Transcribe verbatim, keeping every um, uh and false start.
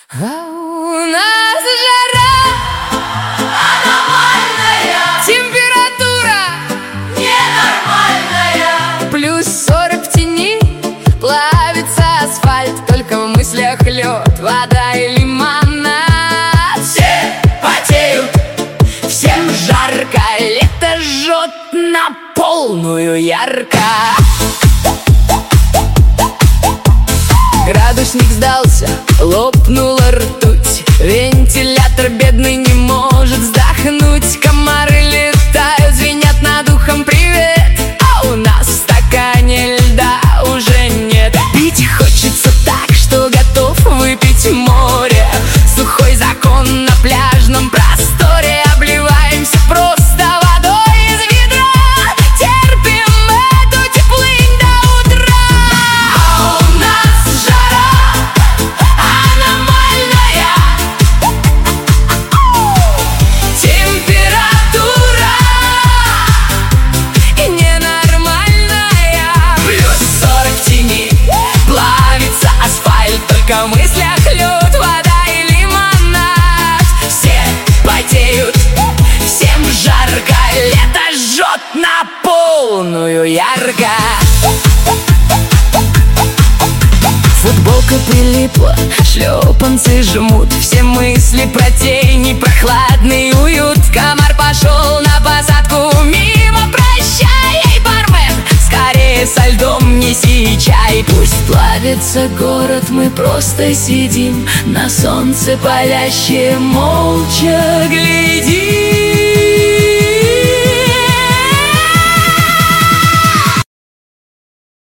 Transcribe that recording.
А у нас жара аномальная, температура ненормальная, плюс сорок в тени, плавится асфальт, только в мыслях лед, вода и лимонад. все потеют, Всем жарко, лето жжет на полную ярко. Градусник сдался, лопнула ртуть, вентилятор бедный не может вздохнуть. Комары летают, звенят над ухом привет, а у нас в стакане льда уже нет. Пить хочется так, что готов выпить море. Сухой закон на пляжном просторе, обливаемся просто водой из ведра, терпим эту теплынь до утра. а у нас жара аномальная, Температура и ненормальная, плюс сорок в тени, плавится асфальт, только в мыслях лед, вода и лимонад. все потеют, Всем жарко, лето жжет на полную ярко. Футболка прилипла, шлепанцы жмут, все мысли про тени, прохладный уют. Комар пошел на посадку мимо, прощай, эй, бармен, скорее со льдом неси чай. Пусть плавится город, мы просто сидим на солнце палящее, молча глядим.